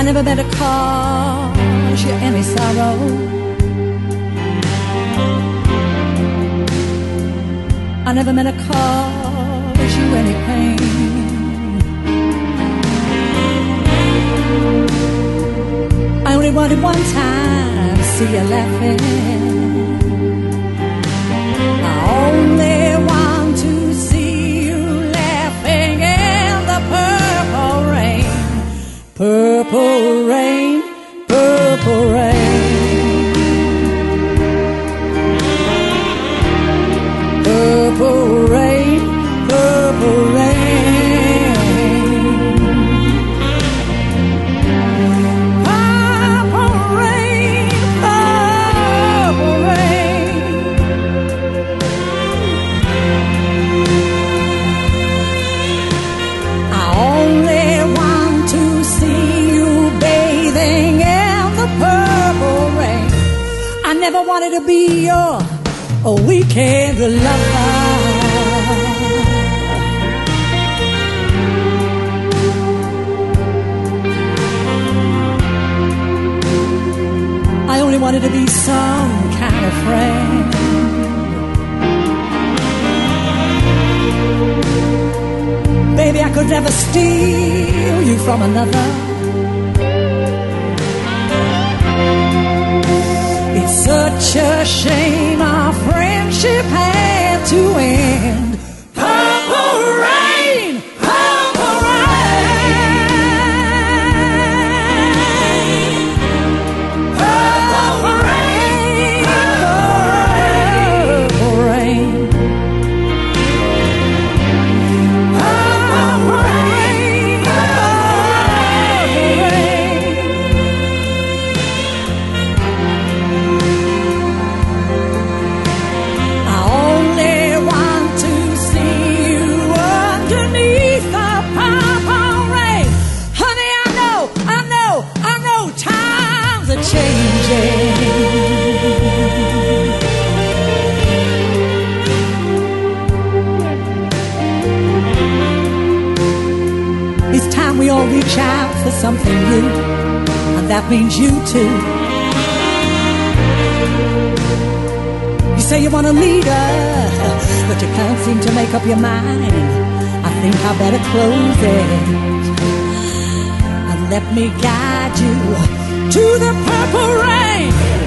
never meant to cause you any sorrow. I never meant to cause you any pain. I only wanted one time to see you laughing. I only want to see you laughing in the purple rain. Purple rain, purple rain. Purple rain, purple rain. Purple rain, purple rain. I only want to see you bathing in the purple rain. I never wanted to be your weekend lover. I only wanted to be some kind of friend. Baby, I could never steal you from another. It's such a shame our friendship had to end. Purple rain, purple rain. Purple rain, purple rain. Purple rain, purple rain. I only want to see you underneath the purple rain. Honey, I know times are changing. It's time we all reach out for something new, and that means you too. You say you want a leader, but you can't seem to make up your mind. I think I better close it and let me guide you to the purple rain.